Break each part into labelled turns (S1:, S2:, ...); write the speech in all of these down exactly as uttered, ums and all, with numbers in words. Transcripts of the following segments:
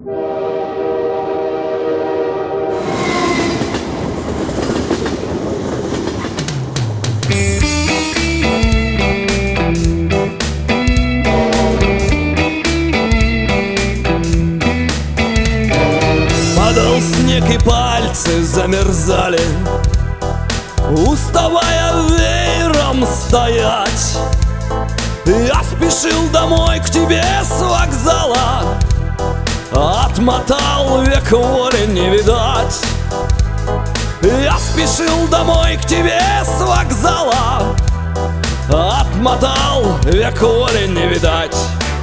S1: Падал снег и пальцы замерзали, уставая веером стоять. Я спешил домой к тебе с вокзала, отмотал, век воли не видать. Я спешил домой к тебе с вокзала, отмотал, век воли не видать.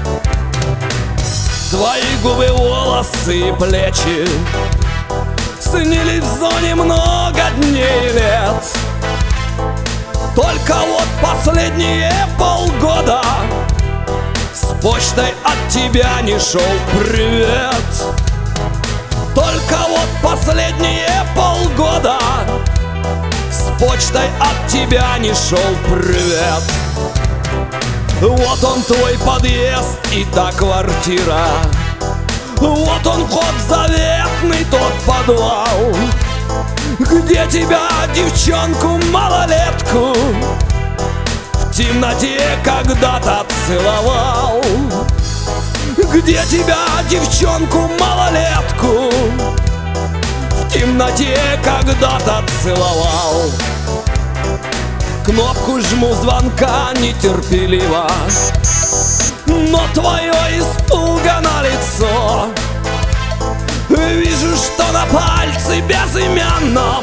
S1: Твои губы, волосы и плечи снились в зоне много дней и лет. Только вот последние полгода с почтой от тебя не шел привет. Только вот последние полгода с почтой от тебя не шел привет. Вот он твой подъезд и та квартира, вот он вход заветный, тот подвал, где тебя, девчонку, малолетку, в темноте когда-то целовал. Где тебя, девчонку, малолетку, в темноте когда-то целовал. Кнопку жму звонка нетерпеливо, но твое испуганное лицо. Вижу, что на пальце безымянном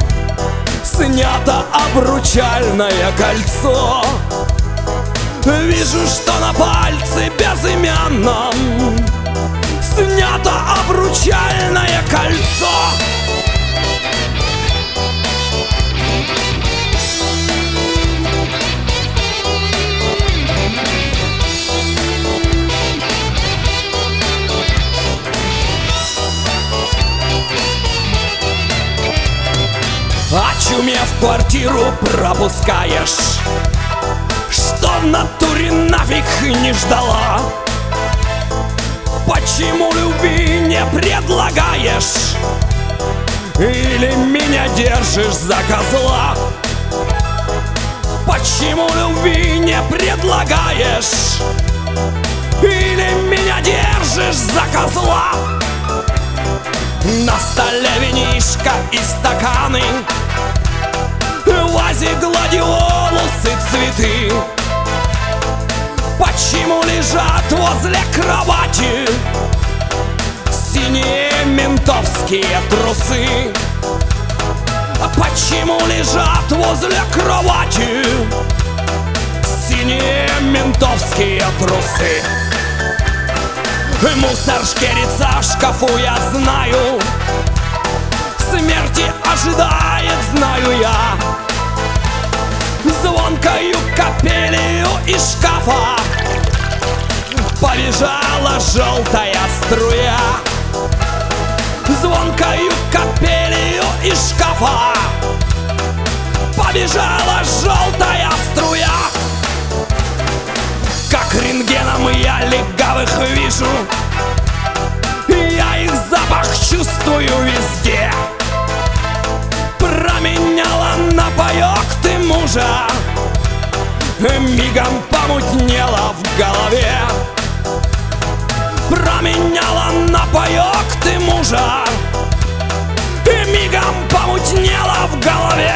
S1: снято обручальное кольцо. Вижу, что на пальце безымянном снято обручальное кольцо. Очумев, квартиру пропускаешь, что в натуре нафиг не ждала. Почему любви не предлагаешь или меня держишь за козла? Почему любви не предлагаешь или меня держишь за козла? На столе винишко и стаканы, в вазе гладиолусы, цветы. Почему лежат возле кровати синие ментовские трусы? Почему лежат возле кровати синие ментовские трусы? Мусор шкерится в шкафу, я знаю, смерти ожидает, знаю я. Звонкою капелью из шкафа побежала желтая струя. Звонкою капелью из шкафа побежала желтая струя. Как рентгеном я легавых вижу, я их запах чувствую везде. Променяла на паёк ты мужа, мигом помутнело в голове. Променяла на паёк ты мужа, мигом помутнело в голове.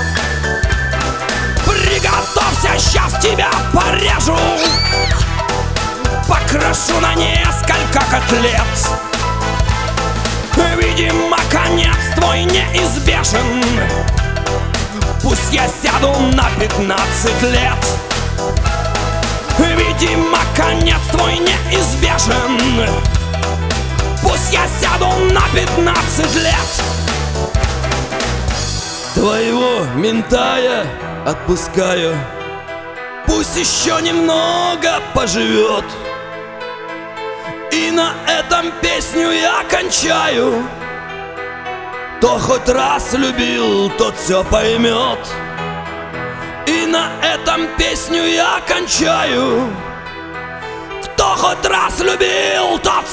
S1: Приготовься, сейчас тебя порежу, покрошу на несколько котлет. Видимо, конец твой неизбежен, пусть я сяду на пятнадцать лет. Видимо, конец твой неизбежен, пусть я сяду на пятнадцать лет. Твоего мента я отпускаю, пусть еще немного поживет. И на этом песню я кончаю. Кто хоть раз любил, тот все поймет. И на этом песню я кончаю. Кто хоть раз любил, тот